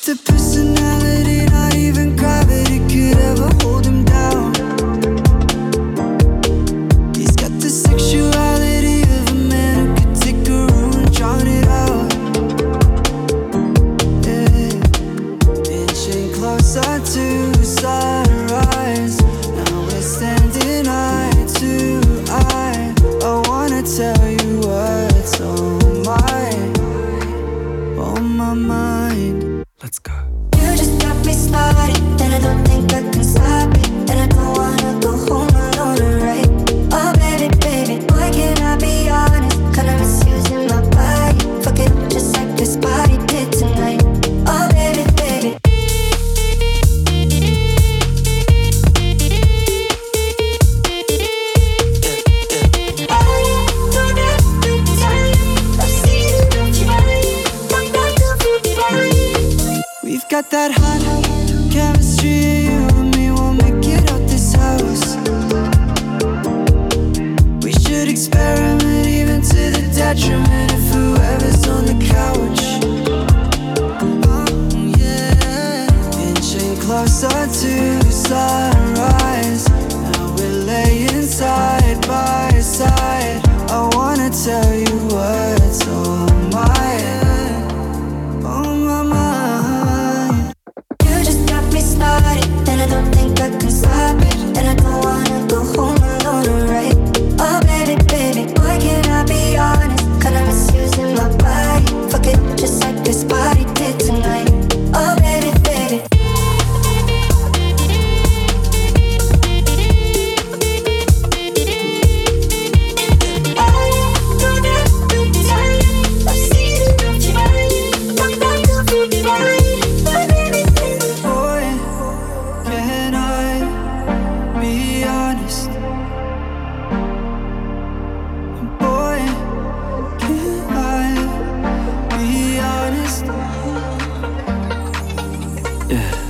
the personality, not even gravity could ever hold him down. He's got the sexuality of a man who could take a room and drown it out. Yeah. Inching closer to sunrise, now we're standing eye to eye. I wanna tell you what's on my mind. Let's go. You just got me started, and I don't think I can stop it. And I don't wanna go home alone, right? Oh baby, baby, why can't I be honest? Kinda misusing my body. Fuck it, just like this body did tonight. Oh baby, baby. We've got that hot chemistry, you and me won't make it out this house. We should experiment even to the detriment of whoever's on the couch. Oh yeah, inching closer to sunrise, now we're laying side by side. I wanna tell you what's on my mind. You just got me started, and I don't think I can stop it. And I don't wanna go home alone, right? Oh baby, baby, why can't I be honest? Kinda misusing my body. Fuck it, just like this body did tonight. Oh baby, baby. Boy, can I be honest? Boy, can I be honest? Yeah.